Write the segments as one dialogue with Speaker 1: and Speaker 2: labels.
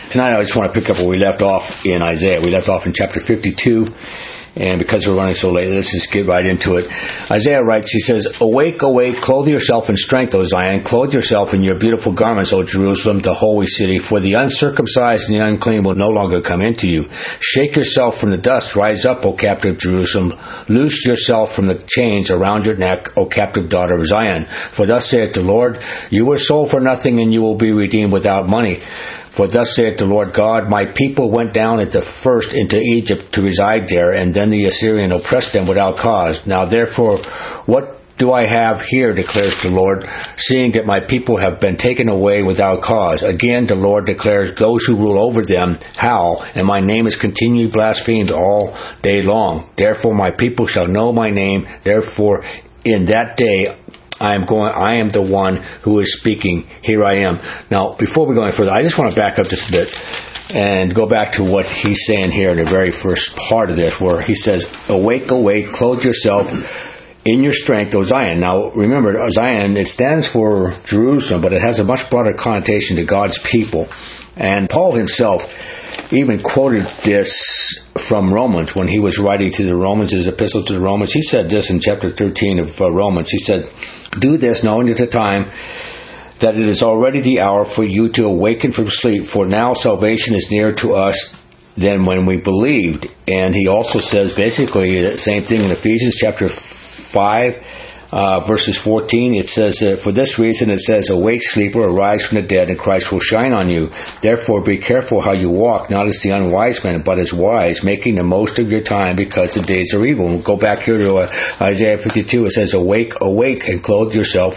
Speaker 1: Tonight I just want to pick up where we left off in Isaiah. We left off in chapter 52. And because we're running so late, let's just get right into it. Isaiah writes, he says, "Awake, awake, clothe yourself in strength, O Zion. Clothe yourself in your beautiful garments, O Jerusalem, the holy city. For the uncircumcised and the unclean will no longer come into you. Shake yourself from the dust. Rise up, O captive Jerusalem. Loose yourself from the chains around your neck, O captive daughter of Zion. For thus saith the Lord, you were sold for nothing, and you will be redeemed without money. For thus saith the Lord God, my people went down at the first into Egypt to reside there, and then the Assyrian oppressed them without cause. Now therefore, what do I have here, declares the Lord, seeing that my people have been taken away without cause? Again, the Lord declares, those who rule over them howl, and my name is continually blasphemed all day long. Therefore my people shall know my name. Therefore in that day I am the one who is speaking. Here I am. Now, before we go any further, I just want to back up just a bit and go back to what he's saying here in the very first part of this, where he says, awake, awake, clothe yourself in your strength, O Zion. Now, remember, Zion, it stands for Jerusalem, but it has a much broader connotation to God's people. And Paul himself even quoted this from Romans when he was writing to the Romans, his epistle to the Romans. He said this in chapter 13 of Romans. He said, do this knowing at the time that it is already the hour for you to awaken from sleep, for now salvation is nearer to us than when we believed. And he also says basically the same thing in Ephesians chapter 5, verses 14. It says, for this reason it says, awake, sleeper, arise from the dead, and Christ will shine on you. Therefore be careful how you walk, not as the unwise men, but as wise, making the most of your time, because the days are evil. We'll go back here to Isaiah 52. It says, awake, awake, and clothe yourself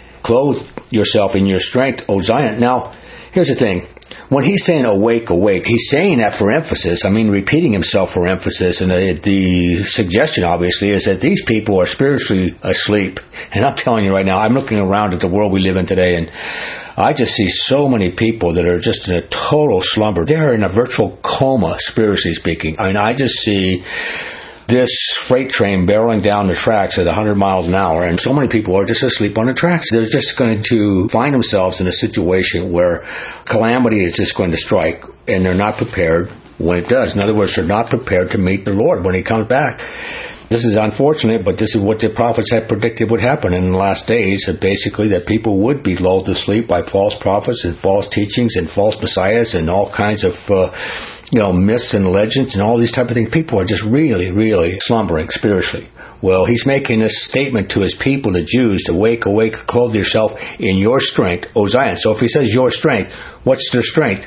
Speaker 1: in your strength, O Zion. Now, here's the thing. When he's saying awake, awake, he's saying that for emphasis. I mean, repeating himself for emphasis. And the suggestion, obviously, is that these people are spiritually asleep. And I'm telling you right now, I'm looking around at the world we live in today, and I just see so many people that are just in a total slumber. They're in a virtual coma, spiritually speaking. I mean, I just see this freight train barreling down the tracks at 100 miles an hour, and so many people are just asleep on the tracks. They're just going to find themselves in a situation where calamity is just going to strike, and they're not prepared when it does. In other words, they're not prepared to meet the Lord when He comes back. This is unfortunate, but this is what the prophets had predicted would happen in the last days, basically that people would be lulled to sleep by false prophets and false teachings and false messiahs and all kinds of myths and legends and all these type of things. People are just really, really slumbering spiritually. Well, he's making this statement to his people, the Jews, to awake, awake, clothe yourself in your strength, O Zion. So if he says your strength, what's their strength?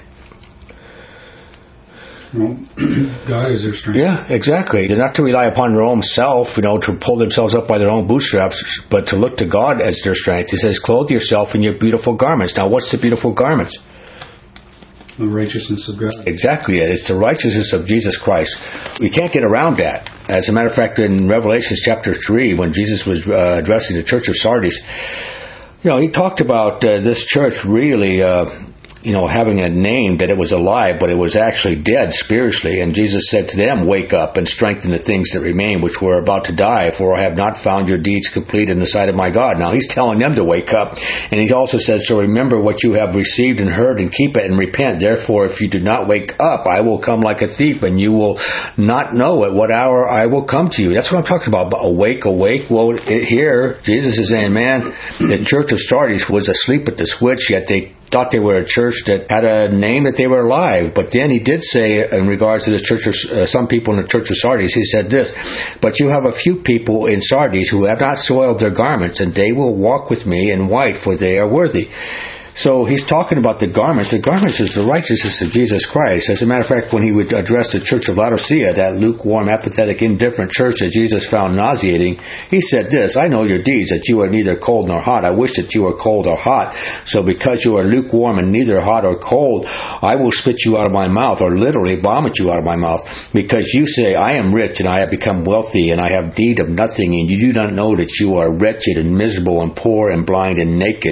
Speaker 2: Well, God is their strength.
Speaker 1: Yeah, exactly. They're not to rely upon their own self, to pull themselves up by their own bootstraps, but to look to God as their strength. He says, clothe yourself in your beautiful garments. Now, what's the beautiful garments?
Speaker 2: The righteousness of God.
Speaker 1: Exactly it. It's the righteousness of Jesus Christ. We can't get around that. As a matter of fact, in Revelation chapter 3, when Jesus was addressing the church of Sardis, he talked about this church really having a name that it was alive, but it was actually dead spiritually. And Jesus said to them, wake up and strengthen the things that remain, which were about to die, for I have not found your deeds complete in the sight of my God. Now, he's telling them to wake up. And he also says, so remember what you have received and heard, and keep it and repent. Therefore, if you do not wake up, I will come like a thief, and you will not know at what hour I will come to you. That's what I'm talking about. Awake, awake. Well, here, Jesus is saying, man, the church of Sardis was asleep at the switch, yet they thought they were a church that had a name that they were alive. But then he did say, in regards to this church of some people in the church of Sardis, he said this, but you have a few people in Sardis who have not soiled their garments, and they will walk with me in white, for they are worthy. So he's talking about the garments. The garments is the righteousness of Jesus Christ. As a matter of fact, when he would address the church of Laodicea, that lukewarm, apathetic, indifferent church that Jesus found nauseating, he said this, I know your deeds, that you are neither cold nor hot. I wish that you were cold or hot. So because you are lukewarm and neither hot or cold, I will spit you out of my mouth, or literally vomit you out of my mouth. Because you say, I am rich, and I have become wealthy, and I have need of nothing, and you do not know that you are wretched and miserable and poor and blind and naked.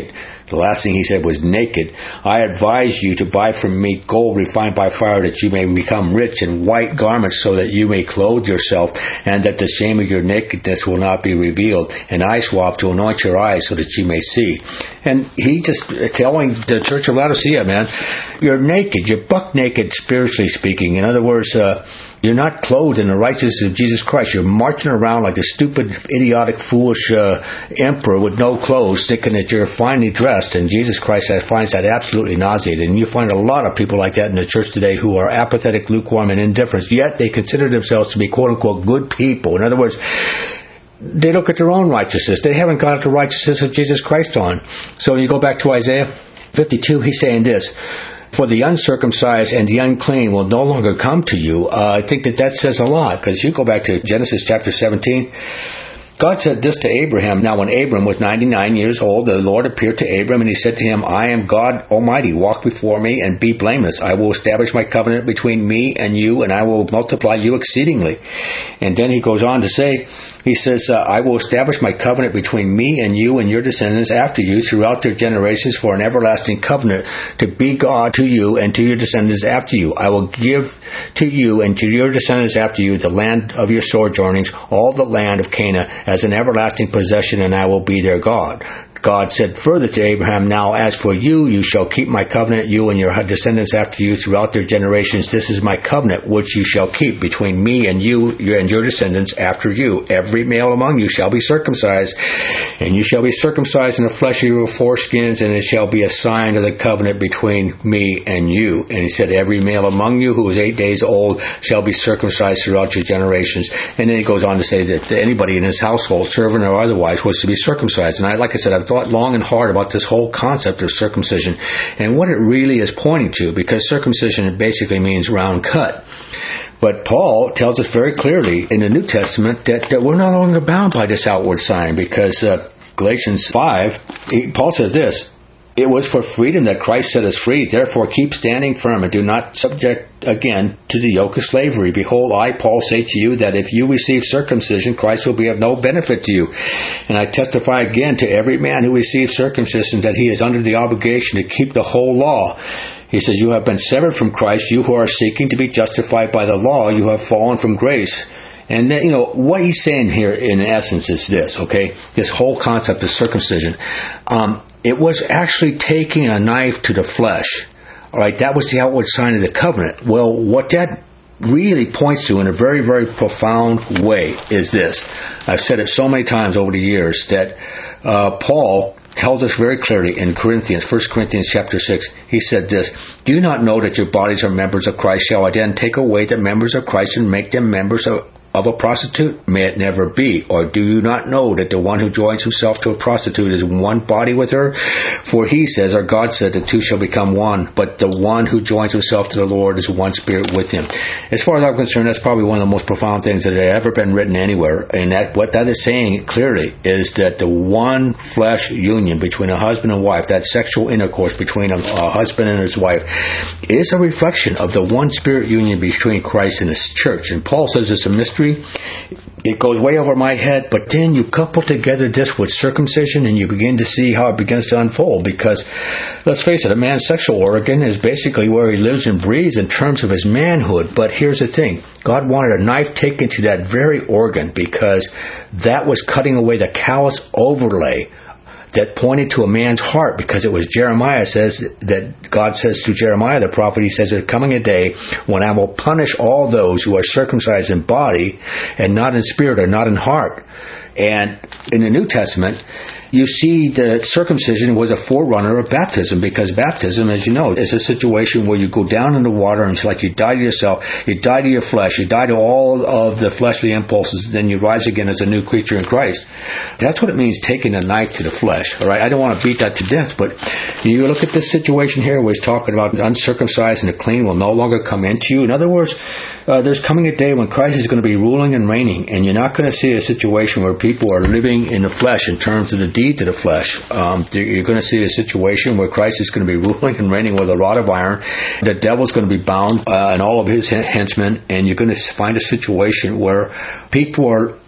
Speaker 1: The last thing he said was naked. I advise you to buy from me gold refined by fire, that you may become rich, and white garments, so that you may clothe yourself, and that the shame of your nakedness will not be revealed, and eye swab to anoint your eyes, so that you may see. And he just telling the church of Laodicea, man, you're naked. You're buck naked, spiritually speaking. In other words, you're not clothed in the righteousness of Jesus Christ. You're marching around like a stupid, idiotic, foolish emperor with no clothes, thinking that you're finely dressed. And Jesus Christ finds that absolutely nauseating. And you find a lot of people like that in the church today who are apathetic, lukewarm, and indifferent. Yet they consider themselves to be, quote-unquote, good people. In other words, they look at their own righteousness. They haven't got the righteousness of Jesus Christ on. So you go back to Isaiah 52, he's saying this: for the uncircumcised and the unclean will no longer come to you. I think that says a lot, because you go back to Genesis chapter 17. God said this to Abraham. Now when Abram was 99 years old, the Lord appeared to Abram, and he said to him, I am God Almighty. Walk before me and be blameless. I will establish my covenant between me and you, and I will multiply you exceedingly. And then he goes on to say, he says, I will establish my covenant between me and you and your descendants after you throughout their generations for an everlasting covenant, to be God to you and to your descendants after you. I will give to you and to your descendants after you the land of your sojournings, all the land of Canaan, as an everlasting possession, and I will be their God. God said further to Abraham, now as for you, you shall keep my covenant, you and your descendants after you throughout their generations. This is my covenant which you shall keep between me and you and your descendants after you. Every male among you shall be circumcised, and you shall be circumcised in the flesh of your foreskins, and it shall be a sign of the covenant between me and you. And he said, every male among you who is 8 days old shall be circumcised throughout your generations. And then he goes on to say that anybody in his household, servant or otherwise, was to be circumcised. And like I said, I've thought long and hard about this whole concept of circumcision and what it really is pointing to, because circumcision basically means round cut. But Paul tells us very clearly in the New Testament that we're no longer bound by this outward sign, because Galatians 5, Paul says this: it was for freedom that Christ set us free. Therefore, keep standing firm and do not subject again to the yoke of slavery. Behold, I, Paul, say to you that if you receive circumcision, Christ will be of no benefit to you. And I testify again to every man who receives circumcision that he is under the obligation to keep the whole law. He says, you have been severed from Christ, you who are seeking to be justified by the law. You have fallen from grace. And then, what he's saying here in essence is this, okay? This whole concept of circumcision. It was actually taking a knife to the flesh. All right, that was the outward sign of the covenant. Well, what that really points to in a very, very profound way is this. I've said it so many times over the years that Paul tells us very clearly in 1 Corinthians chapter 6, he said this: do you not know that your bodies are members of Christ? Shall I then take away the members of Christ and make them members of a prostitute? May it never be. Or do you not know that the one who joins himself to a prostitute is one body with her? For he says, or God said, the two shall become one, but the one who joins himself to the Lord is one spirit with him. As far as I'm concerned, that's probably one of the most profound things that have ever been written anywhere. And that what that is saying clearly is that the one flesh union between a husband and wife, that sexual intercourse between a husband and his wife, is a reflection of the one spirit union between Christ and his church. And Paul says it's a mystery. It goes way over my head, but then you couple together this with circumcision and you begin to see how it begins to unfold, because let's face it, a man's sexual organ is basically where he lives and breathes in terms of his manhood. But here's the thing: God wanted a knife taken to that very organ, because that was cutting away the callous overlay that pointed to a man's heart, because it was Jeremiah says that God says to Jeremiah the prophet, he says, there's coming a day when I will punish all those who are circumcised in body and not in spirit or not in heart. And in the New Testament, you see that circumcision was a forerunner of baptism, because baptism, as you know, is a situation where you go down in the water and it's like you die to yourself, you die to your flesh, you die to all of the fleshly impulses, and then you rise again as a new creature in Christ. That's what it means, taking a knife to the flesh. All right, I don't want to beat that to death, but you look at this situation here where he's talking about the uncircumcised and the clean will no longer come into you. In other words, there's coming a day when Christ is going to be ruling and reigning, and you're not going to see a situation where people are living in the flesh in terms of the deeds of the flesh. You're going to see a situation where Christ is going to be ruling and reigning with a rod of iron. The devil's going to be bound and all of his henchmen, and you're going to find a situation where people are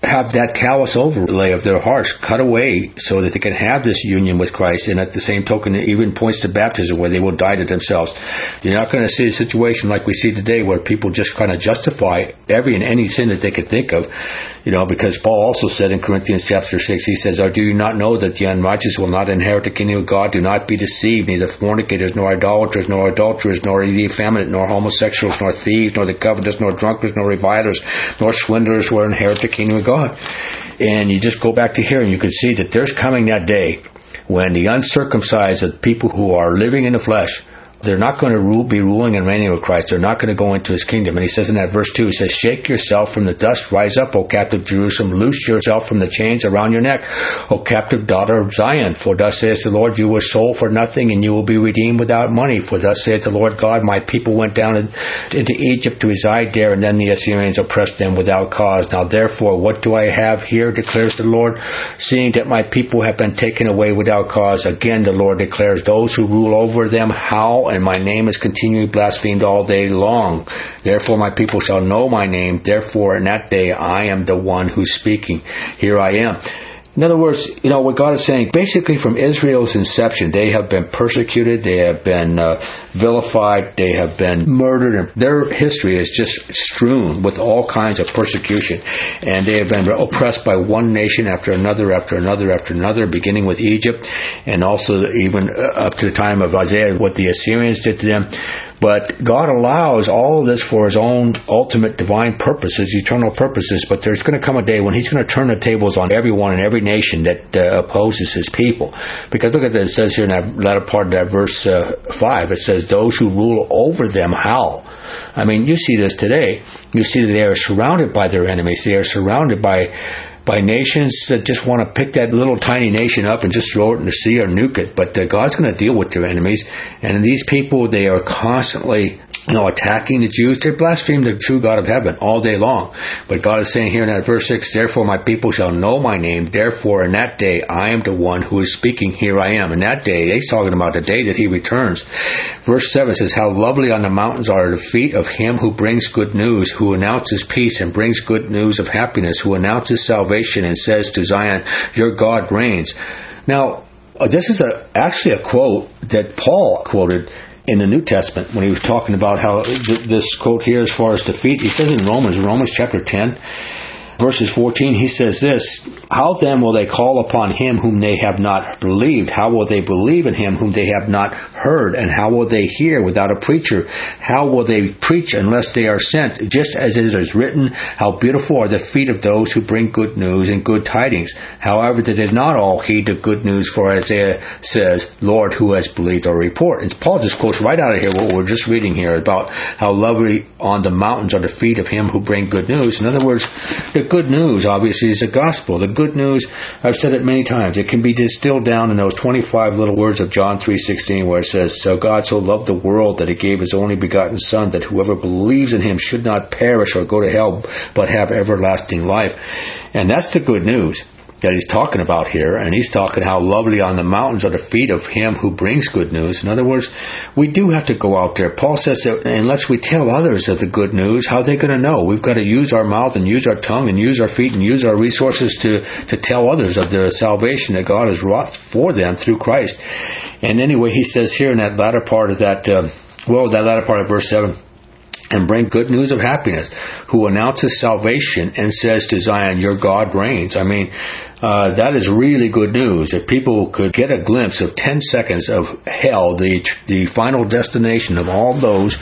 Speaker 1: have that callous overlay of their hearts cut away so that they can have this union with Christ. And at the same token, it even points to baptism where they will die to themselves. You're not going to see a situation like we see today where people just kind of justify every and any sin that they could think of, because Paul also said in Corinthians chapter 6, he says, "Or do you not know that the unrighteous will not inherit the kingdom of God? Do not be deceived, neither fornicators, nor idolaters, nor adulterers, nor the effeminate, nor homosexuals, nor thieves, nor the covetous, nor drunkards, nor revilers, nor swindlers will inherit the kingdom of God." And you just go back to here and you can see that there's coming that day when the uncircumcised, the people who are living in the flesh, they're not going to be ruling and reigning with Christ. They're not going to go into His kingdom. And He says in that verse 2, He says, "Shake yourself from the dust, rise up, O captive Jerusalem, loose yourself from the chains around your neck, O captive daughter of Zion. For thus saith the Lord, you were sold for nothing, and you will be redeemed without money. For thus saith the Lord God, my people went down into Egypt to reside there, and then the Assyrians oppressed them without cause. Now therefore, what do I have here, declares the Lord, seeing that my people have been taken away without cause? Again, the Lord declares, those who rule over them howl, and my name is continually blasphemed all day long. Therefore my people shall know my name. Therefore in that day I am the one who's speaking. Here I am." In other words, what God is saying, basically from Israel's inception, they have been persecuted, they have been vilified, they have been murdered, and their history is just strewn with all kinds of persecution. And they have been oppressed by one nation after another, after another, after another, beginning with Egypt, and also even up to the time of Isaiah, what the Assyrians did to them. But God allows all of this for His own ultimate divine purposes, eternal purposes. But there's going to come a day when He's going to turn the tables on everyone and every nation that opposes His people. Because look at this, it says here in that latter part of that verse 5, it says, "Those who rule over them howl." I mean, you see this today. You see that they are surrounded by their enemies. They are surrounded by nations that just want to pick that little tiny nation up and just throw it in the sea or nuke it. But God's going to deal with their enemies. And these people, they are constantly attacking the Jews. They blaspheme the true God of heaven all day long. But God is saying here in that verse 6, "Therefore my people shall know my name. Therefore in that day I am the one who is speaking. Here I am." In that day, He's talking about the day that He returns. Verse 7 says, "How lovely on the mountains are the feet of him who brings good news, who announces peace and brings good news of happiness, who announces salvation and says to Zion, your God reigns." Now, this is actually a quote that Paul quoted in the New Testament when he was talking about how this quote here as far as defeat. He says in Romans chapter 10, verses 14, he says this, "How then will they call upon Him whom they have not believed? How will they believe in Him whom they have not heard? And how will they hear without a preacher? How will they preach unless they are sent? Just as it is written, how beautiful are the feet of those who bring good news and good tidings. However, they did not all heed the good news, for Isaiah says, Lord, who has believed our report?" And Paul just quotes right out of here what we're just reading here about how lovely on the mountains are the feet of him who bring good news. In other words, the good news, obviously, is the gospel. The good news, I've said it many times, it can be distilled down in those 25 little words of John 3:16, where it says, "So God so loved the world that He gave His only begotten Son, that whoever believes in Him should not perish or go to hell, but have everlasting life." And that's the good news that He's talking about here. And He's talking how lovely on the mountains are the feet of Him who brings good news. In other words, we do have to go out there. Paul says that unless we tell others of the good news, how are they going to know? We've got to use our mouth and use our tongue and use our feet and use our resources to tell others of the salvation that God has wrought for them through Christ. And anyway, he says here in that latter part of that latter part of verse 7, "And bring good news of happiness, who announces salvation and says to Zion, your God reigns." I mean, that is really good news. If people could get a glimpse of 10 seconds of hell, the final destination of all those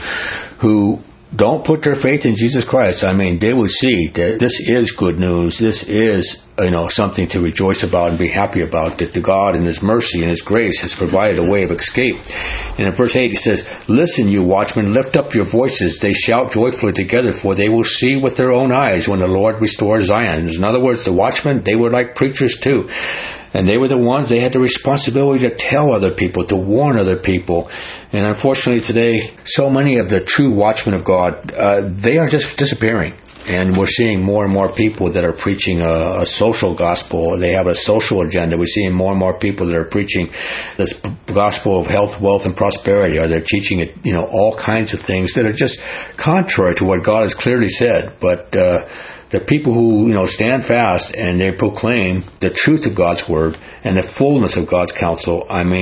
Speaker 1: who don't put their faith in Jesus Christ, I mean, they would see that this is good news. This is, something to rejoice about and be happy about, that the God in His mercy and His grace has provided a way of escape. And in verse 8 it says, "Listen, you watchmen, lift up your voices. They shout joyfully together, for they will see with their own eyes when the Lord restores Zion." In other words, the watchmen, they were like preachers too. And they were the ones, they had the responsibility to tell other people, to warn other people. And unfortunately today, so many of the true watchmen of God, they are just disappearing. And we're seeing more and more people that are preaching a social gospel. They have a social agenda. We're seeing more and more people that are preaching this gospel of health, wealth, and prosperity. Or they're teaching it, all kinds of things that are just contrary to what God has clearly said. But The people who, stand fast and they proclaim the truth of God's word and the fullness of God's counsel,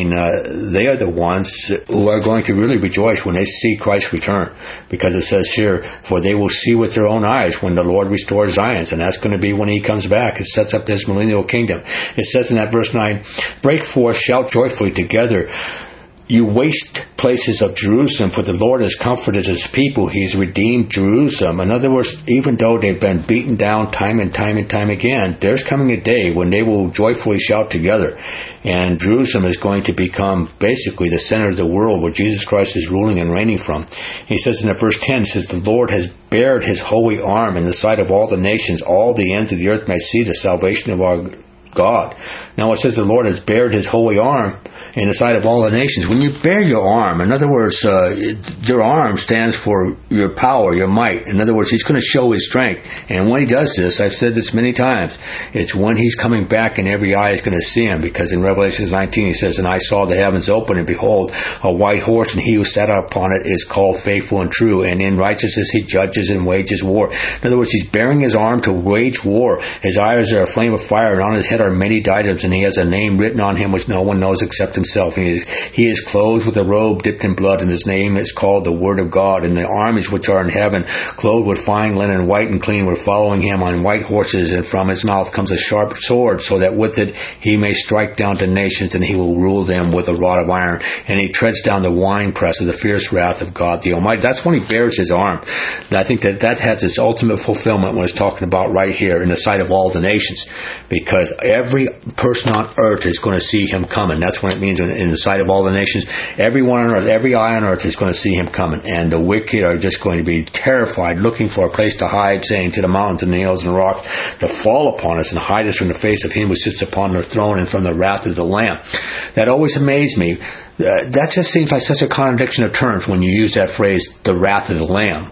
Speaker 1: they are the ones who are going to really rejoice when they see Christ return. Because it says here, for they will see with their own eyes when the Lord restores Zion. And that's going to be when he comes back. It sets up this millennial kingdom. It says in that verse 9, break forth, shout joyfully together, you waste places of Jerusalem, for the Lord has comforted his people. He's redeemed Jerusalem. In other words, even though they've been beaten down time and time and time again, there's coming a day when they will joyfully shout together. And Jerusalem is going to become basically the center of the world where Jesus Christ is ruling and reigning from. He says in verse 10, it says, the Lord has bared his holy arm in the sight of all the nations. All the ends of the earth may see the salvation of our God. Now it says the Lord has bared his holy arm in the sight of all the nations. When you bare your arm, in other words, your arm stands for your power, your might. In other words, he's going to show his strength. And when he does this, I've said this many times, it's when he's coming back and every eye is going to see him. Because in Revelation 19 he says, and I saw the heavens open, and behold, a white horse, and he who sat upon it is called Faithful and True, and in righteousness he judges and wages war. In other words, he's baring his arm to wage war. His eyes are a flame of fire, and on his head are many diadems, and he has a name written on him which no one knows except himself. And he is clothed with a robe dipped in blood, and his name is called the Word of God. And the armies which are in heaven, clothed with fine linen, white and clean, were following him on white horses, and from his mouth comes a sharp sword, so that with it he may strike down to nations, and he will rule them with a rod of iron. And he treads down the winepress of the fierce wrath of God the Almighty. That's when he bears his arm. And I think that has its ultimate fulfillment when it's talking about right here in the sight of all the nations, because every person on earth is going to see him coming. That's what it means in the sight of all the nations. Everyone on earth, every eye on earth is going to see him coming. And the wicked are just going to be terrified, looking for a place to hide, saying to the mountains and the hills and the rocks to fall upon us and hide us from the face of him who sits upon the throne and from the wrath of the Lamb. That always amazed me. That just seems like such a contradiction of terms when you use that phrase, the wrath of the Lamb.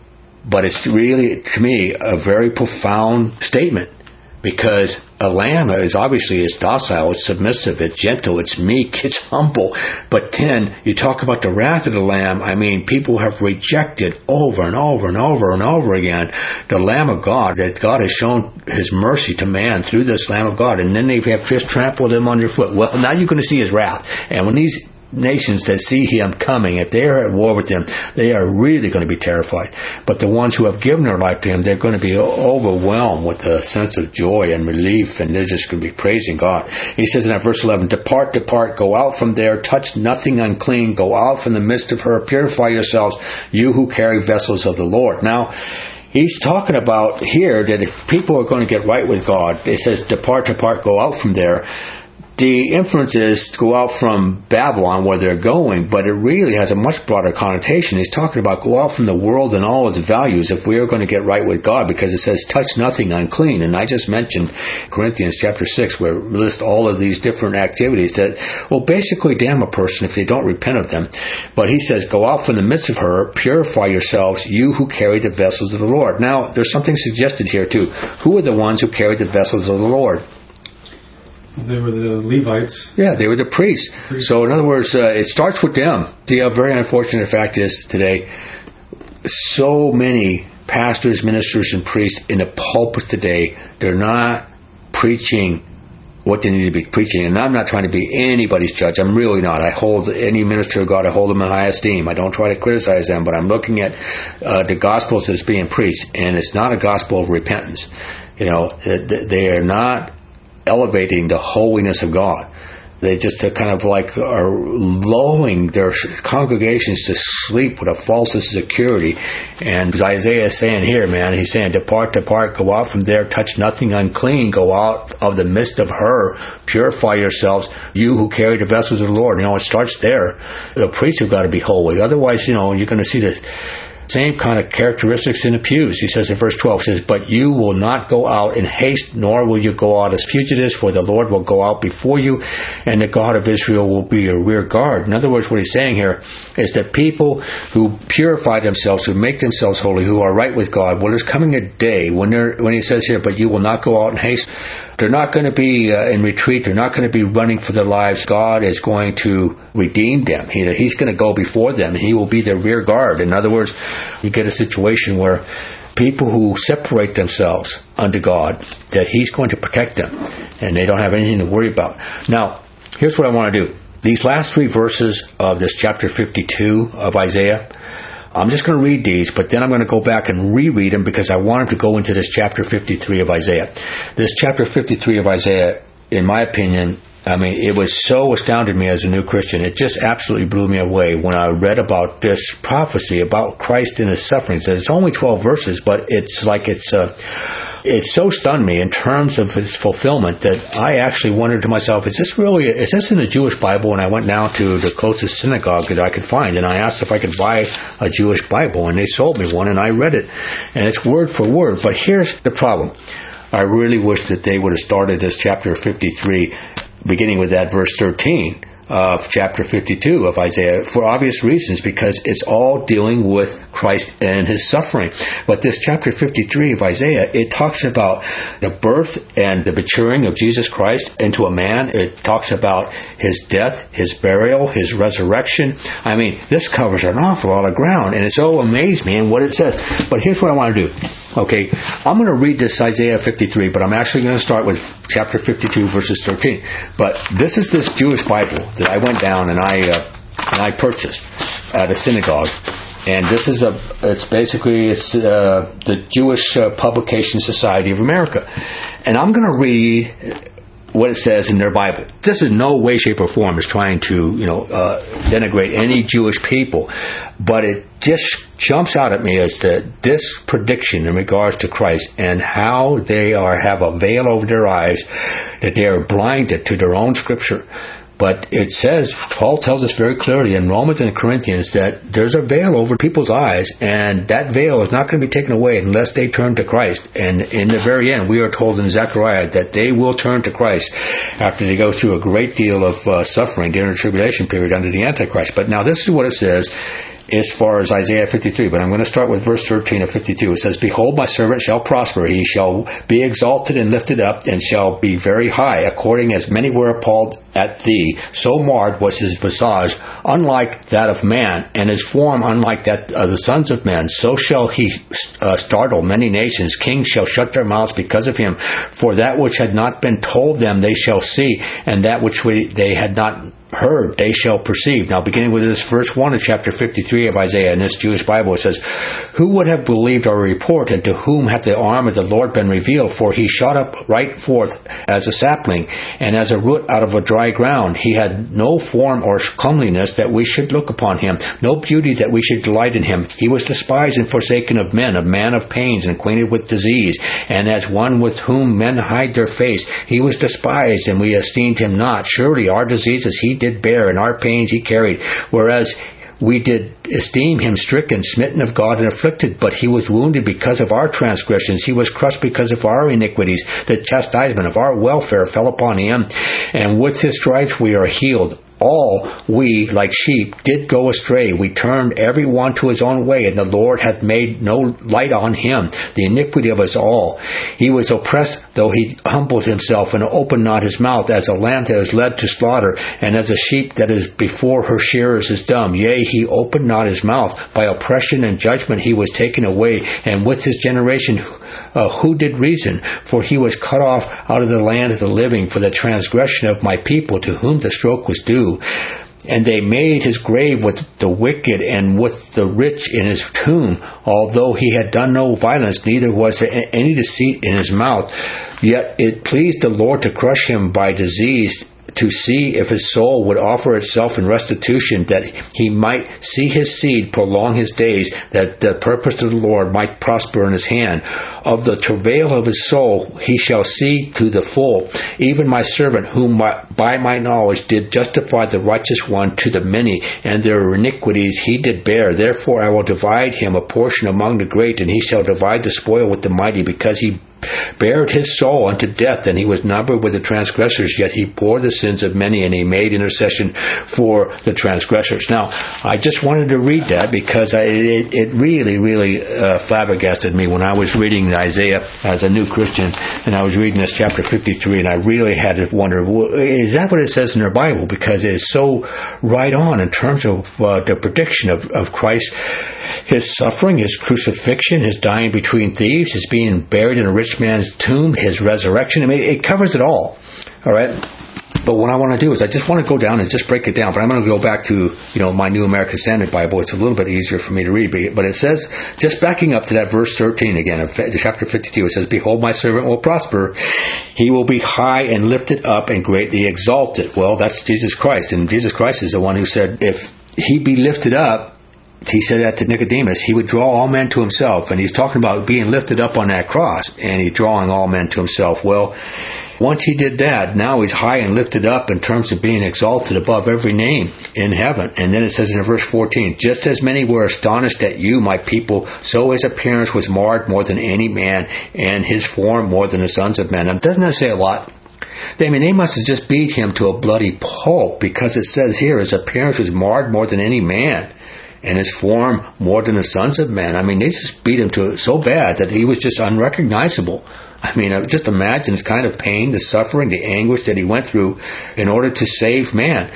Speaker 1: But it's really, to me, a very profound statement. Because a lamb is obviously docile, it's submissive, it's gentle, it's meek, it's humble. But then you talk about the wrath of the Lamb. People have rejected over and over and over and over again the Lamb of God, that God has shown his mercy to man through this Lamb of God. And then they have just trampled him underfoot. Well, now you're going to see his wrath. And when these nations that see him coming, if they are at war with him, they are really going to be terrified. But the ones who have given their life to him, they're going to be overwhelmed with a sense of joy and relief, and they're just going to be praising God. He says in that verse 11, depart, depart, go out from there, touch nothing unclean, go out from the midst of her, purify yourselves, you who carry vessels of the Lord. Now, he's talking about here that if people are going to get right with God, it says depart, depart, go out from there. The inference is to go out from Babylon where they're going, but it really has a much broader connotation. He's talking about go out from the world and all its values if we are going to get right with God, because it says touch nothing unclean. And I just mentioned Corinthians chapter 6 where it lists all of these different activities that will basically damn a person if they don't repent of them. But he says go out from the midst of her, purify yourselves, you who carry the vessels of the Lord. Now, there's something suggested here too. Who are the ones who carry the vessels of the Lord?
Speaker 2: They were the Levites.
Speaker 1: Yeah, they were the priests. So in other words, it starts with them. The very unfortunate fact is today, so many pastors, ministers, and priests in the pulpit today, they're not preaching what they need to be preaching. And I'm not trying to be anybody's judge. I'm really not. I hold any minister of God, I hold them in high esteem. I don't try to criticize them, but I'm looking at the gospels that's being preached, and it's not a gospel of repentance. They are not elevating the holiness of God. They just kind of like are lulling their congregations to sleep with a false security. And Isaiah is saying here, man, he's saying, depart, depart, go out from there, touch nothing unclean, go out of the midst of her, purify yourselves, you who carry the vessels of the Lord. It starts there. The priests have got to be holy. Otherwise, you're going to see this same kind of characteristics in the pews. He says in verse 12, says, but you will not go out in haste, nor will you go out as fugitives, for the Lord will go out before you, and the God of Israel will be your rear guard. In other words, what he's saying here is that people who purify themselves, who make themselves holy, who are right with God, well, there's coming a day when he says here, but you will not go out in haste, they're not going to be in retreat. They're not going to be running for their lives. God is going to redeem them. He's going to go before them, and he will be their rear guard. In other words, you get a situation where people who separate themselves unto God, that He's going to protect them, and they don't have anything to worry about. Now, here's what I want to do. These last 3 verses of this chapter 52 of Isaiah, I'm just going to read these, but then I'm going to go back and reread them because I want them to go into this chapter 53 of Isaiah. This chapter 53 of Isaiah, in my opinion, it was so astounded me as a new Christian. It just absolutely blew me away when I read about this prophecy about Christ and His sufferings. It's only 12 verses, but it's like it so stunned me in terms of His fulfillment that I actually wondered to myself, is this in the Jewish Bible? And I went down to the closest synagogue that I could find, and I asked if I could buy a Jewish Bible, and they sold me one, and I read it. And it's word for word. But here's the problem. I really wish that they would have started this chapter 53 beginning with that verse 13 of chapter 52 of Isaiah, for obvious reasons, because it's all dealing with Christ and His suffering. But this chapter 53 of Isaiah, it talks about the birth and the maturing of Jesus Christ into a man. It talks about His death, His burial, His resurrection. This covers an awful lot of ground, and it so amazed me in what it says. But here's what I want to do. Okay, I'm going to read this Isaiah 53, but I'm actually going to start with chapter 52, verses 13. But this is this Jewish Bible that I went down and I purchased at a synagogue. And this is it's the Jewish Publication Society of America. And I'm going to read what it says in their Bible. This is no way, shape, or form is trying to, denigrate any Jewish people, but it just jumps out at me as this prediction in regards to Christ and how they have a veil over their eyes, that they are blinded to their own Scripture. But it says, Paul tells us very clearly in Romans and Corinthians that there's a veil over people's eyes, and that veil is not going to be taken away unless they turn to Christ. And in the very end, we are told in Zechariah that they will turn to Christ after they go through a great deal of suffering during the tribulation period under the Antichrist. But now this is what it says as far as Isaiah 53, but I'm going to start with verse 13 of 52. It says, "Behold, my servant shall prosper. He shall be exalted and lifted up, and shall be very high, according as many were appalled at thee. So marred was his visage, unlike that of man, and his form unlike that of the sons of men. So shall he startle many nations. Kings shall shut their mouths because of him. For that which had not been told them they shall see, and that which they had not heard they shall perceive." Now, beginning with this verse 1 of chapter 53 of Isaiah in this Jewish Bible, it says, "Who would have believed our report, and to whom hath the arm of the Lord been revealed? For he shot up right forth as a sapling, and as a root out of a dry ground. He had no form or comeliness that we should look upon him, no beauty that we should delight in him. He was despised and forsaken of men, a man of pains, and acquainted with disease. And as one with whom men hide their face, he was despised, and we esteemed him not. Surely our diseases he did bear, and our pains he carried. Whereas we did esteem him stricken, smitten of God, and afflicted. But he was wounded because of our transgressions. He was crushed because of our iniquities. The chastisement of our welfare fell upon him, and with his stripes we are healed. All we, like sheep, did go astray. We turned every one to his own way, and the Lord hath made no light on him the iniquity of us all. He was oppressed, though he humbled himself, and opened not his mouth, as a lamb that is led to slaughter, and as a sheep that is before her shearers is dumb. Yea, he opened not his mouth. By oppression and judgment he was taken away, and with his generation who did reason? For he was cut off out of the land of the living, for the transgression of my people, to whom the stroke was due. And they made his grave with the wicked and with the rich in his tomb, although he had done no violence, neither was there any deceit in his mouth. Yet it pleased the Lord to crush him by disease, to see if his soul would offer itself in restitution, that he might see his seed prolong his days, that the purpose of the Lord might prosper in his hand. Of the travail of his soul he shall see to the full. Even my servant, whom by my knowledge did justify the righteous one to the many, and their iniquities he did bear. Therefore I will divide him a portion among the great, and he shall divide the spoil with the mighty, because he bared his soul unto death, and he was numbered with the transgressors, yet he bore the sins of many, and he made intercession for the transgressors. Now, I just wanted to read that because it really flabbergasted me when I was reading Isaiah as a new Christian, and I was reading this chapter 53, and I really had to wonder, is that what it says in their Bible? Because it is so right on in terms of the prediction of Christ, his suffering, his crucifixion, his dying between thieves, his being buried in a rich man's tomb, his resurrection. I mean, it covers it all. All right? But what I want to do is I just want to go down and just break it down. But I'm going to go back to, my New American Standard Bible. It's a little bit easier for me to read. But it says, just backing up to that verse 13 again of chapter 52, it says, Behold, my servant will prosper. He will be high and lifted up and greatly exalted. Well, that's Jesus Christ. And Jesus Christ is the one who said, if he be lifted up, he said that to Nicodemus, he would draw all men to himself. And he's talking about being lifted up on that cross, and he's drawing all men to himself. Well, once he did that, now he's high and lifted up in terms of being exalted above every name in heaven. And then it says in verse 14, just as many were astonished at you, my people, so his appearance was marred more than any man, and his form more than the sons of men. Now, doesn't that say a lot? They must have just beat him to a bloody pulp, because it says here his appearance was marred more than any man, and his form more than the sons of men. I mean, they just beat him to it so bad that he was just unrecognizable. I mean, just imagine the kind of pain, the suffering, the anguish that he went through in order to save man.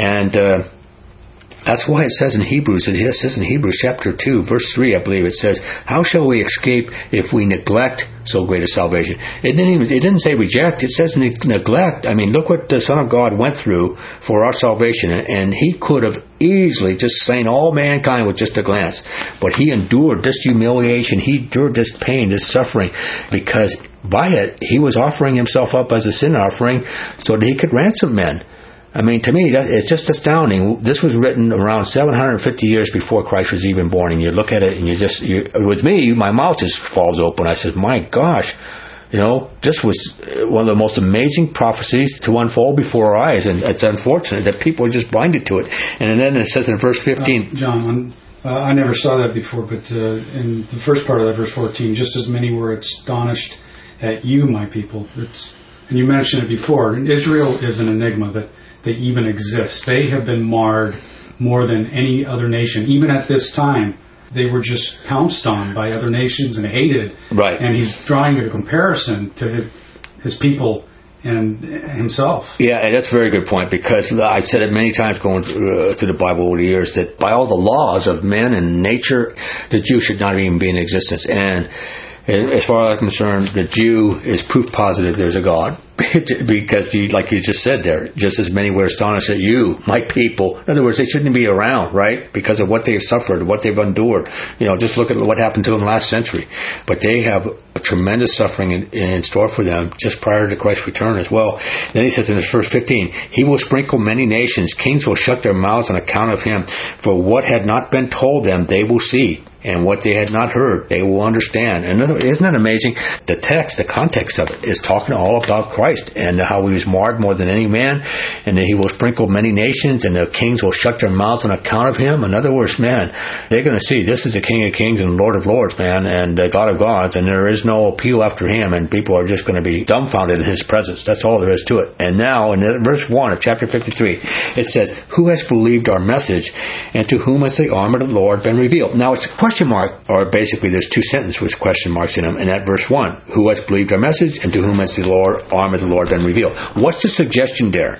Speaker 1: And that's why it says in Hebrews, chapter 2, verse 3, I believe it says, how shall we escape if we neglect so great a salvation? It didn't say reject, it says neglect. I mean, look what the Son of God went through for our salvation, and he could have easily just slain all mankind with just a glance. But he endured this humiliation, he endured this pain, this suffering, because by it, he was offering himself up as a sin offering so that he could ransom men. I mean, to me, it's just astounding. This was written around 750 years before Christ was even born, and you look at it, and with me, my mouth just falls open. I said, my gosh, this was one of the most amazing prophecies to unfold before our eyes, and it's unfortunate that people are just blinded to it. And then it says in verse 15...
Speaker 2: John, I never saw that before, but in the first part of that verse 14, just as many were astonished at you, my people. And you mentioned it before. Israel is an enigma that they even exist. They have been marred more than any other nation. Even at this time, they were just pounced on by other nations and hated.
Speaker 1: Right.
Speaker 2: And he's drawing a comparison to his people and himself. Yeah,
Speaker 1: and that's a very good point, because I've said it many times going through the Bible over the years that by all the laws of men and nature, the Jew should not even be in existence. And as far as I'm concerned, the Jew is proof positive there's a God. Because, like you just said there, just as many were astonished at you, my people. In other words, they shouldn't be around, right? Because of what they've suffered, what they've endured. Just look at what happened to them last century. But they have a tremendous suffering in store for them just prior to Christ's return as well. Then he says in verse 15, he will sprinkle many nations. Kings will shut their mouths on account of him. For what had not been told them, they will see. And what they had not heard, they will understand. And isn't that amazing? The text, the context of it, is talking all about Christ and how he was marred more than any man, and that he will sprinkle many nations, and the kings will shut their mouths on account of him. In other words, man, they're going to see this is the King of Kings and Lord of Lords, man, and the God of gods, and there is no appeal after him, and people are just going to be dumbfounded in his presence. That's all there is to it. And now, in verse 1 of chapter 53, it says, who has believed our message, and to whom has the arm of the Lord been revealed? Now, it's a question mark, or basically there's two sentences with question marks in them, and that verse 1, who has believed our message, and to whom has the arm of the Lord been revealed? What's the suggestion there?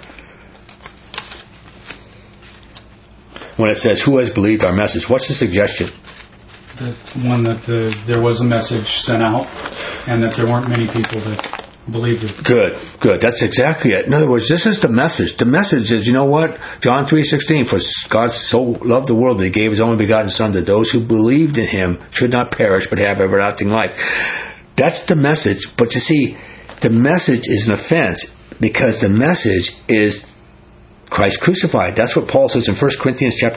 Speaker 1: When it says, who has believed our message, what's the suggestion?
Speaker 2: That there was a message sent out, and that there weren't many people that believed it.
Speaker 1: Good. That's exactly it. In other words, this is the message. The message is, you know what? John 3:16, for God so loved the world that he gave his only begotten Son, that those who believed in him should not perish but have everlasting life. That's the message. But you see, the message is an offense, because the message is Christ crucified. That's what Paul says in 1 Corinthians chapter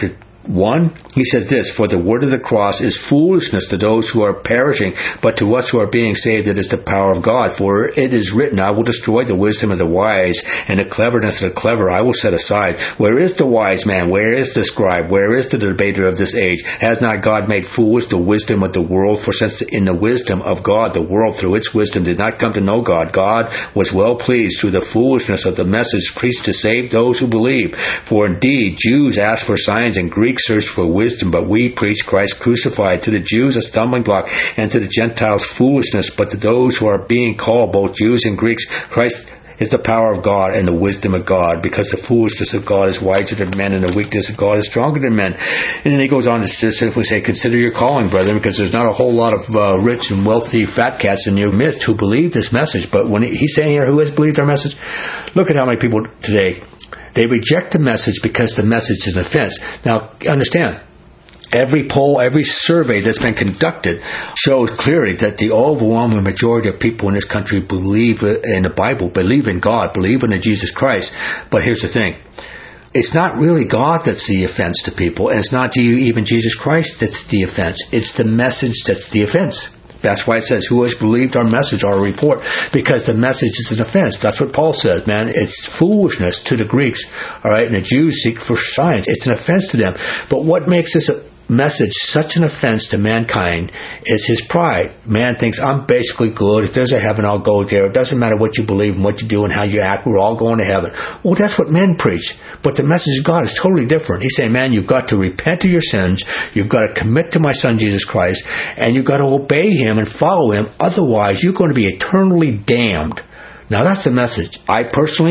Speaker 1: 1, he says this, for the word of the cross is foolishness to those who are perishing, but to us who are being saved it is the power of God. For it is written, I will destroy the wisdom of the wise, and the cleverness of the clever I will set aside. Where is the wise man? Where is the scribe? Where is the debater of this age? Has not God made foolish the wisdom of the world? For since in the wisdom of God, the world through its wisdom did not come to know God, God was well pleased through the foolishness of the message preached to save those who believe. For indeed, Jews ask for signs and Greeks search for wisdom, but we preach Christ crucified, to the Jews a stumbling block, and to the Gentiles foolishness, but to those who are being called, both Jews and Greeks, Christ is the power of God and the wisdom of God, because the foolishness of God is wiser than men, and the weakness of God is stronger than men. And then he goes on to simply say, consider your calling, brethren, because there's not a whole lot of rich and wealthy fat cats in your midst who believe this message. But when he's saying here, who has believed our message? Look at how many people today, they reject the message because the message is an offense. Now, understand, every poll, every survey that's been conducted shows clearly that the overwhelming majority of people in this country believe in the Bible, believe in God, believe in Jesus Christ. But here's the thing. It's not really God that's the offense to people, and it's not even Jesus Christ that's the offense. It's the message that's the offense. That's why it says, who has believed our message, our report? Because the message is an offense. That's what Paul says, man. It's foolishness to the Greeks, all right? And the Jews seek for signs. It's an offense to them. But what makes this message such an offense to mankind is his pride. Man thinks, I'm basically good. If there's a heaven, I'll go there. It doesn't matter what you believe and what you do and how you act. We're all going to heaven. Well, that's what men preach. But the message of God is totally different. He's saying, man, you've got to repent of your sins. You've got to commit to my son, Jesus Christ, and you've got to obey him and follow him. Otherwise, you're going to be eternally damned. Now, that's the message. I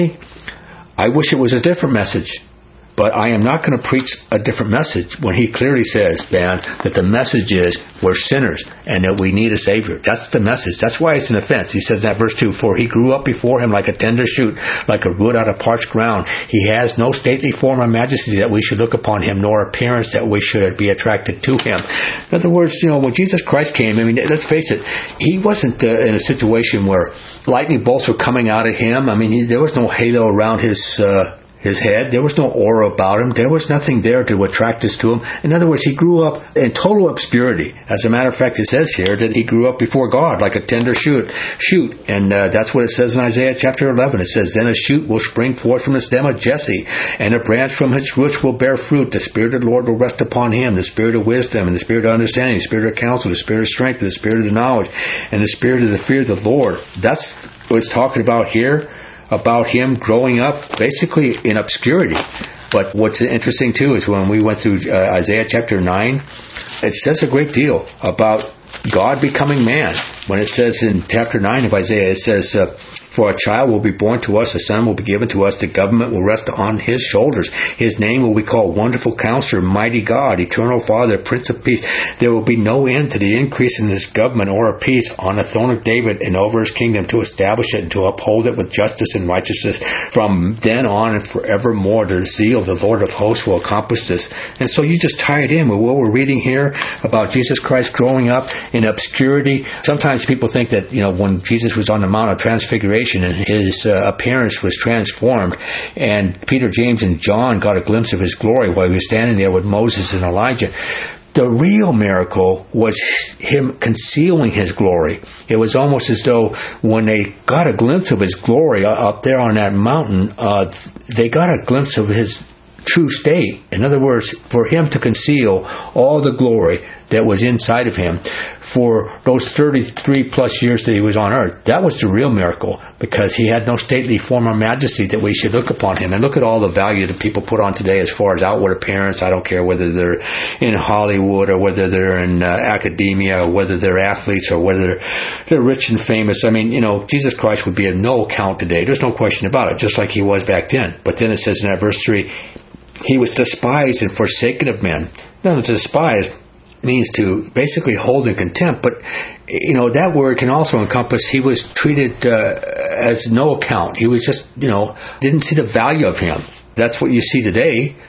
Speaker 1: wish it was a different message. But I am not going to preach a different message when he clearly says, man, that the message is we're sinners and that we need a Savior. That's the message. That's why it's an offense. He says in that verse 2, for he grew up before him like a tender shoot, like a root out of parched ground. He has no stately form or majesty that we should look upon him, nor appearance that we should be attracted to him. In other words, when Jesus Christ came, I mean, let's face it, he wasn't in a situation where lightning bolts were coming out of him. I mean, there was no halo around his head. There was no aura about him. There was nothing there to attract us to him. In other words, he grew up in total obscurity. As a matter of fact, it says here that he grew up before God like a tender shoot. And that's what it says in Isaiah chapter 11. It says, then a shoot will spring forth from the stem of Jesse, and a branch from its roots will bear fruit. The Spirit of the Lord will rest upon him, the Spirit of wisdom, and the Spirit of understanding, the Spirit of counsel, the Spirit of strength, the Spirit of the knowledge, and the Spirit of the fear of the Lord. That's what it's talking about here, about him growing up basically in obscurity. But what's interesting too is when we went through Isaiah chapter 9, it says a great deal about God becoming man. When it says in chapter 9 of Isaiah, it says, for a child will be born to us, a son will be given to us, the government will rest on his shoulders. His name will be called Wonderful Counselor, Mighty God, Eternal Father, Prince of Peace. There will be no end to the increase in his government or of peace on the throne of David and over his kingdom, to establish it and to uphold it with justice and righteousness from then on and forevermore. The zeal of the Lord of hosts will accomplish this. And so you just tie it in with what we're reading here about Jesus Christ growing up in obscurity. Sometimes people think that, when Jesus was on the Mount of Transfiguration, and his appearance was transformed, and Peter, James, and John got a glimpse of his glory while he was standing there with Moses and Elijah. The real miracle was him concealing his glory. It was almost as though when they got a glimpse of his glory up there on that mountain, they got a glimpse of his true state. In other words, for him to conceal all the glory that was inside of him for those 33 plus years that he was on earth, that was the real miracle, because he had no stately form or majesty that we should look upon him. And look at all the value that people put on today as far as outward appearance. I don't care whether they're in Hollywood or whether they're in academia or whether they're athletes or whether they're rich and famous. I mean, Jesus Christ would be of no account today. There's no question about it, just like he was back then. But then it says in that verse 3, he was despised and forsaken of men. Now, to despise means to basically hold in contempt, but that word can also encompass he was treated as no account. He was just didn't see the value of him. That's what you see today.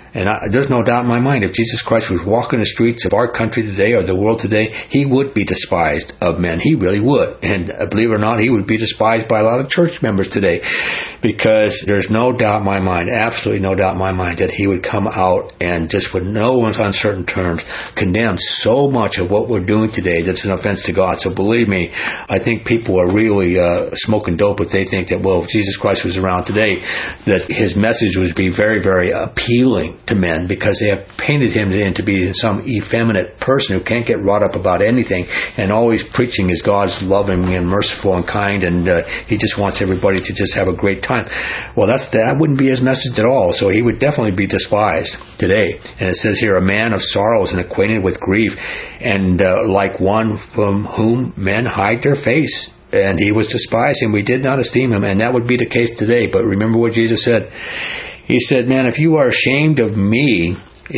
Speaker 1: And there's no doubt in my mind, if Jesus Christ was walking the streets of our country today or the world today, he would be despised of men. He really would. And believe it or not, he would be despised by a lot of church members today, because there's no doubt in my mind, absolutely no doubt in my mind, that he would come out and just with no uncertain terms condemn so much of what we're doing today that's an offense to God. So believe me, I think people are really smoking dope if they think that, well, if Jesus Christ was around today, that his message would be very, very appealing to men, because they have painted him to be some effeminate person who can't get wrought up about anything, and always preaching is God's loving and merciful and kind, and he just wants everybody to just have a great time. Well, that wouldn't be his message at all. So he would definitely be despised today. And it says here, a man of sorrows and acquainted with grief, and like one from whom men hide their face. And he was despised, and we did not esteem him. And that would be the case today. But remember what Jesus said. He said, man, if you are ashamed of me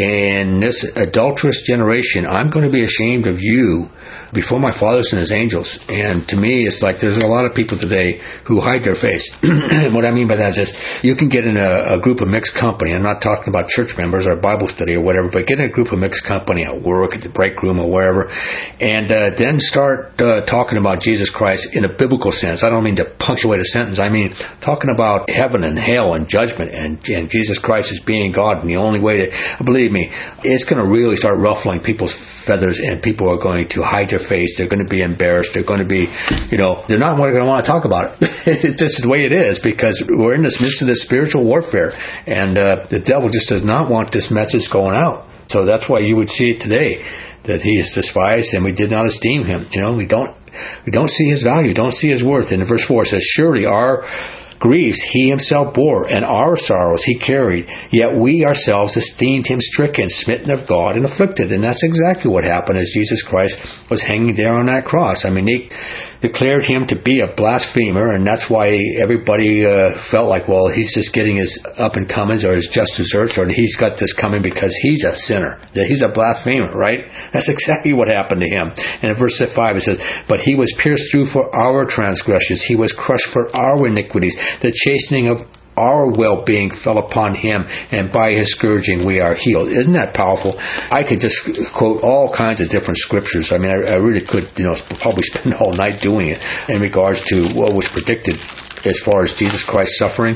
Speaker 1: in this adulterous generation, I'm going to be ashamed of you before my fathers and his angels. And to me, it's like there's a lot of people today who hide their face. And what I mean by that is you can get in a group of mixed company. I'm not talking about church members or Bible study or whatever, but get in a group of mixed company at work, at the break room or wherever, and then start talking about Jesus Christ in a biblical sense. I don't mean to punctuate a sentence. I mean talking about heaven and hell and judgment and Jesus Christ as being God, and the only way to, believe me, it's going to really start ruffling people's feathers, and people are going to hide their face. They're going to be embarrassed. They're going to be, they're not going to want to talk about it. This is the way it is, because we're in this midst of this spiritual warfare, and the devil just does not want this message going out. So that's why you would see it today, that he is despised, and we did not esteem him. We don't see his value, don't see his worth. And in verse 4 it says, surely our griefs he himself bore, and our sorrows he carried, yet we ourselves esteemed him stricken, smitten of God, and afflicted. And that's exactly what happened as Jesus Christ was hanging there on that cross. I mean, they declared him to be a blasphemer, and that's why everybody felt like, well, he's just getting his up and comings or his just desserts, or he's got this coming because he's a sinner, that he's a blasphemer, right? That's exactly what happened to him. And in verse 5 it says, but he was pierced through for our transgressions, he was crushed for our iniquities, the chastening of our well-being fell upon him, and by his scourging we are healed. Isn't that powerful? I could just quote all kinds of different scriptures. I mean, I really could, probably spend all night doing it in regards to what was predicted as far as Jesus Christ's suffering.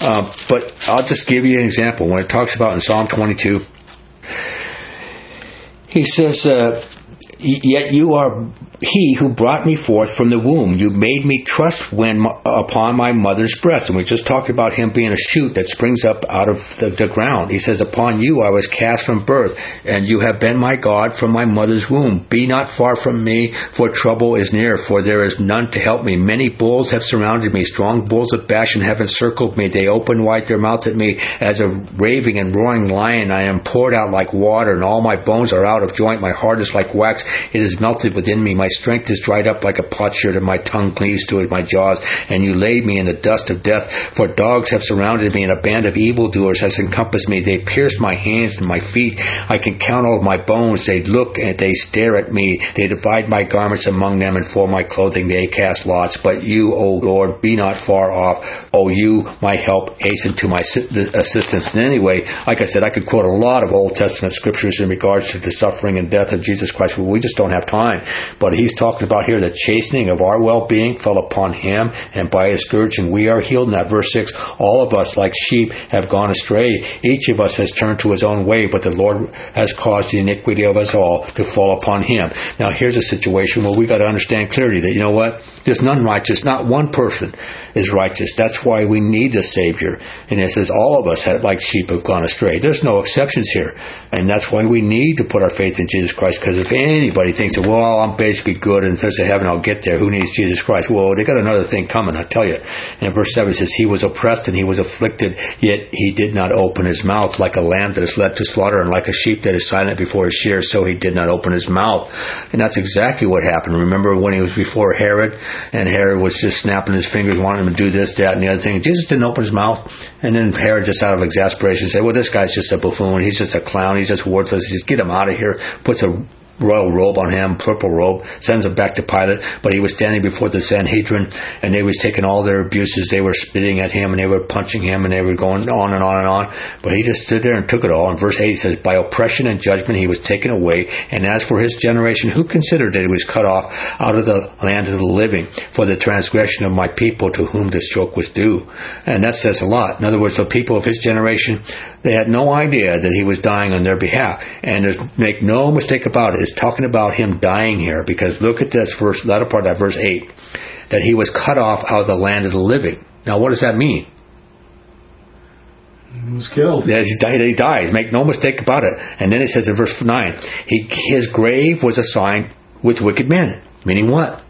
Speaker 1: But I'll just give you an example. When it talks about in Psalm 22, he says, yet you are he who brought me forth from the womb. You made me trust upon my mother's breast. And we just talked about him being a shoot that springs up out of the ground. He says, upon you I was cast from birth, and you have been my God from my mother's womb. Be not far from me, for trouble is near, for there is none to help me. Many bulls have surrounded me. Strong bulls of Bashan have encircled me. They open wide their mouth at me. As a raving and roaring lion, I am poured out like water, and all my bones are out of joint. My heart is like wax. It is melted within me. My strength is dried up like a potsherd, and my tongue cleaves to it, my jaws. And you laid me in the dust of death. For dogs have surrounded me, and a band of evildoers has encompassed me. They pierced my hands and my feet. I can count all my bones. They look and they stare at me. They divide my garments among them, and for my clothing they cast lots. But you, O Lord, be not far off. O you, my help, hasten to my assistance. And anyway, like I said, I could quote a lot of Old Testament scriptures in regards to the suffering and death of Jesus Christ, but we just don't have time. But he's talking about here the chastening of our well-being fell upon him, and by his scourging we are healed. In that verse 6, all of us like sheep have gone astray. Each of us has turned to his own way, but the Lord has caused the iniquity of us all to fall upon him. Now here's a situation where we got to understand clearly that, you know what? There's none righteous. Not one person is righteous. That's why we need a Savior. And it says all of us like sheep have gone astray. There's no exceptions here. And that's why we need to put our faith in Jesus Christ. Because if anybody thinks that, well, I'm basically good and if there's a heaven, I'll get there. Who needs Jesus Christ? Well, they got another thing coming, I tell you. And in verse 7 it says, he was oppressed and he was afflicted, yet he did not open his mouth. Like a lamb that is led to slaughter, and like a sheep that is silent before his shears, so he did not open his mouth. And that's exactly what happened. Remember when he was before Herod, and Herod was just snapping his fingers, wanting him to do this, that, and the other thing. Jesus didn't open his mouth. And then Herod, just out of exasperation, said, well, this guy's just a buffoon. He's just a clown. He's just worthless. Just get him out of here. Puts a royal robe on him, purple robe, sends him back to Pilate. But he was standing before the Sanhedrin, and they was taking all their abuses. They were spitting at him, and they were punching him, and they were going on and on and on. But he just stood there and took it all. In verse 8 he says, by oppression and judgment he was taken away. And as for his generation, who considered that he was cut off out of the land of the living for the transgression of my people, to whom the stroke was due? And that says a lot. In other words, the people of his generation, they had no idea that he was dying on their behalf. And make no mistake about it, it's talking about him dying here, because look at this verse, latter part of that verse 8, that he was cut off out of the land of the living. Now what does that mean?
Speaker 2: He was killed.
Speaker 1: That he dies. Make no mistake about it. And then it says in verse 9, his grave was assigned with wicked men. Meaning what?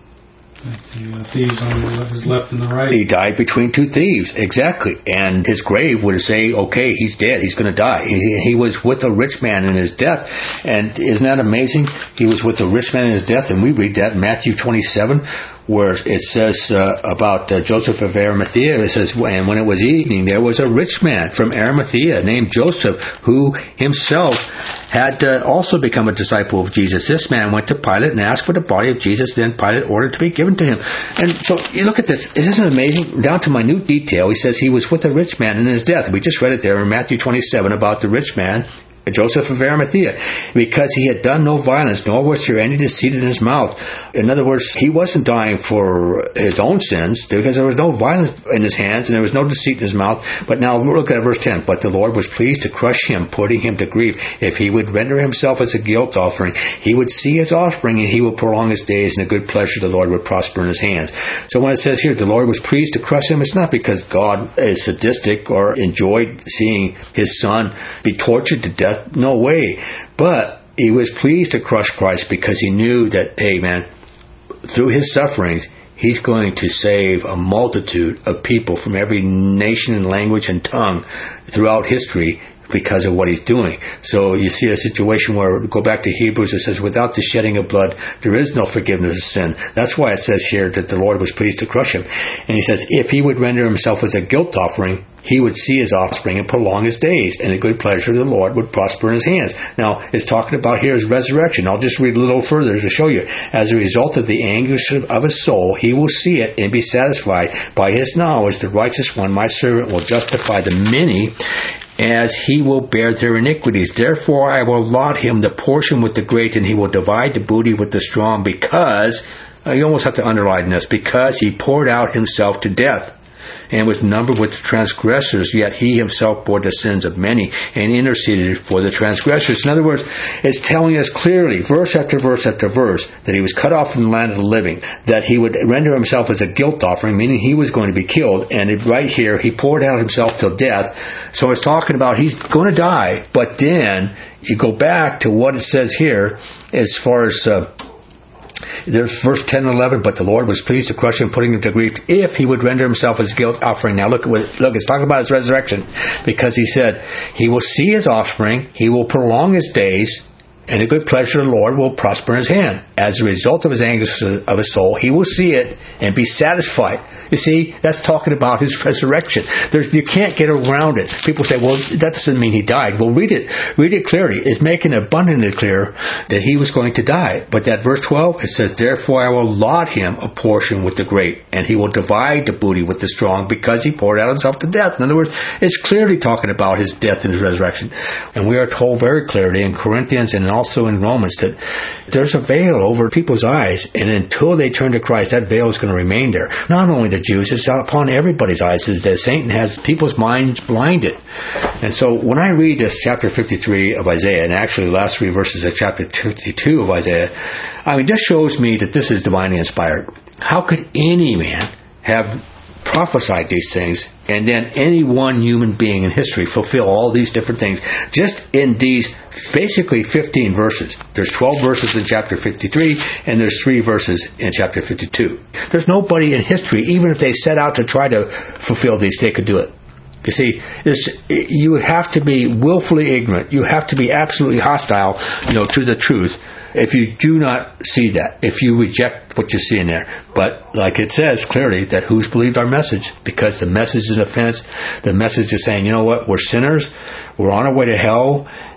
Speaker 2: The thieves on his left and the right.
Speaker 1: He died between two thieves, exactly. And his grave would say, okay, he's dead, he's going to die. He was with a rich man in his death. And isn't that amazing? He was with a rich man in his death, and we read that in Matthew 27, where it says about Joseph of Arimathea. It says, and when it was evening, there was a rich man from Arimathea named Joseph, who himself had also become a disciple of Jesus. This man went to Pilate and asked for the body of Jesus. Then Pilate ordered to be given to him. And so you look at this. Isn't it amazing? Down to minute detail, he says he was with a rich man in his death. We just read it there in Matthew 27 about the rich man, Joseph of Arimathea, because he had done no violence, nor was there any deceit in his mouth. In other words, he wasn't dying for his own sins, because there was no violence in his hands, and there was no deceit in his mouth. But now look at verse 10. But the Lord was pleased to crush him, putting him to grief. If he would render himself as a guilt offering, he would see his offspring, and he will prolong his days, and a good pleasure the Lord would prosper in his hands. So when it says here, the Lord was pleased to crush him, it's not because God is sadistic or enjoyed seeing his son be tortured to death. No way. But he was pleased to crush Christ because he knew that, hey man, through his sufferings, he's going to save a multitude of people from every nation and language and tongue throughout history because of what he's doing. So you see a situation where, go back to Hebrews, it says, without the shedding of blood, there is no forgiveness of sin. That's why it says here that the Lord was pleased to crush him. And he says, if he would render himself as a guilt offering, he would see his offspring and prolong his days, and a good pleasure of the Lord would prosper in his hands. Now, it's talking about here is resurrection. I'll just read a little further to show you. As a result of the anguish of his soul, he will see it and be satisfied. By his knowledge, the righteous one, my servant, will justify the many, as he will bear their iniquities. Therefore I will allot him the portion with the great, and he will divide the booty with the strong, because, you almost have to underline this, because he poured out himself to death, and was numbered with the transgressors, yet he himself bore the sins of many, and interceded for the transgressors. In other words, it's telling us clearly, verse after verse after verse, that he was cut off from the land of the living, that he would render himself as a guilt offering, meaning he was going to be killed, and right here, he poured out himself till death. So it's talking about he's going to die, but then you go back to what it says here as far as there's verse 10 and 11, but the Lord was pleased to crush him, putting him to grief, if he would render himself as a guilt offering. Now look, it's talking about his resurrection, because he said, he will see his offspring, he will prolong his days, and a good pleasure of the Lord will prosper in his hand. As a result of his anguish of his soul, he will see it and be satisfied. You see, that's talking about his resurrection. You can't get around it. People say, well, that doesn't mean he died. Well, read it clearly. It's making abundantly clear that he was going to die. But that verse 12, it says, therefore I will allot him a portion with the great, and he will divide the booty with the strong, because he poured out himself to death. In other words, it's clearly talking about his death and his resurrection. And we are told very clearly in Corinthians and also in Romans that there's a veil over people's eyes, and until they turn to Christ, that veil is going to remain there. Not only the Jews, it's out upon everybody's eyes. That Satan has people's minds blinded. And so when I read this chapter 53 of Isaiah, and actually the last three verses of chapter 52 of Isaiah, I mean, this shows me that this is divinely inspired. How could any man have prophesied these things, and then any one human being in history fulfill all these different things just in these basically 15 verses? There's 12 verses in chapter 53, and there's 3 verses in chapter 52. There's nobody in history, even if they set out to try to fulfill these, they could do it. You see, you have to be willfully ignorant. You have to be absolutely hostile, to the truth, if you do not see that, if you reject what you see in there. But like it says clearly, that who's believed our message? Because the message is an offense. The message is saying, you know what, we're sinners, we're on our way to hell,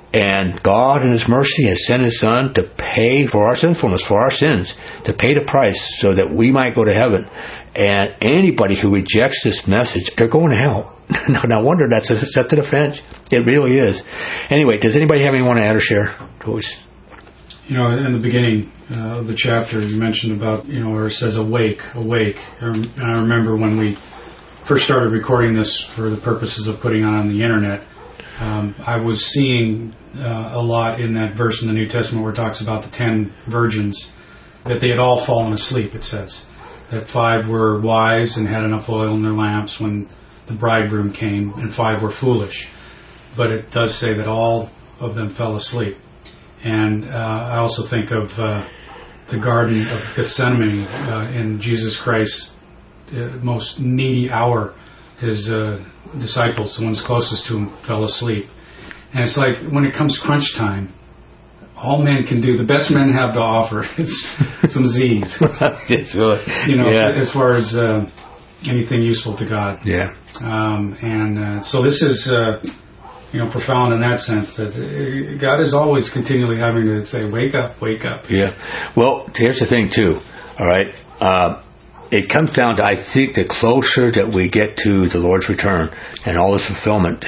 Speaker 1: And God in His mercy has sent His Son to pay for our sinfulness, for our sins, to pay the price so that we might go to heaven. And anybody who rejects this message, they're going to hell. No wonder that's an offense. It really is. Anyway, does anybody have anyone to add or share?
Speaker 2: You know, in the beginning of the chapter, you mentioned about, where it says awake, awake. And I remember when we first started recording this for the purposes of putting on the internet, I was seeing a lot in that verse in the New Testament where it talks about the 10 virgins, that they had all fallen asleep, it says. That 5 were wise and had enough oil in their lamps when the bridegroom came, and 5 were foolish. But it does say that all of them fell asleep. And I also think of the Garden of Gethsemane in Jesus Christ's most needy hour. His disciples, the ones closest to him, fell asleep. And it's like when it comes crunch time, all men can do, the best men have to offer is some Z's.
Speaker 1: It's really,
Speaker 2: as far as anything useful to God.
Speaker 1: Yeah.
Speaker 2: So this is, profound in that sense, that God is always continually having to say, wake up, wake up.
Speaker 1: Yeah. Well, here's the thing, too. All right. It comes down to, I think, the closer that we get to the Lord's return and all this fulfillment,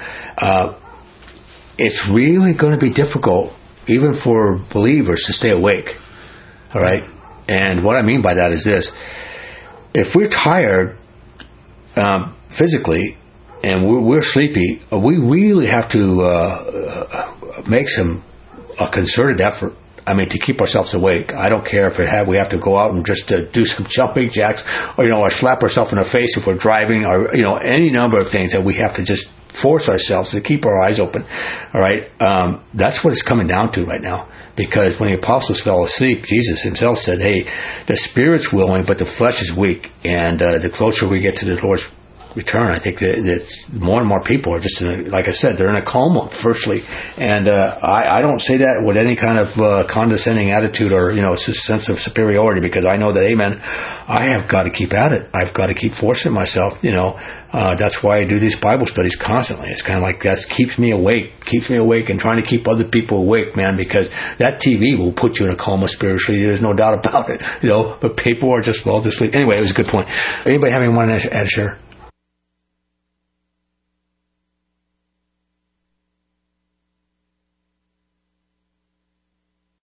Speaker 1: it's really going to be difficult, even for believers, to stay awake. All right? And what I mean by that is this. If we're tired physically and we're sleepy, we really have to make a concerted effort. I mean, to keep ourselves awake. I don't care if we have to go out and just do some jumping jacks, or slap ourselves in the face if we're driving, or any number of things that we have to just force ourselves to keep our eyes open. All right, that's what it's coming down to right now. Because when the apostles fell asleep, Jesus Himself said, "Hey, the spirit's willing, but the flesh is weak." And the closer we get to the Lord's return, I think that more and more people are just like I said, they're in a coma virtually. And I don't say that with any kind of condescending attitude or sense of superiority, because I know that, amen, I have got to keep at it. I've got to keep forcing myself. That's why I do these Bible studies constantly. It's kind of like that keeps me awake and trying to keep other people awake, man, because that TV will put you in a coma spiritually. There's no doubt about it. But people are just well to sleep. Anyway, it was a good point. Anybody have anyone to add, share?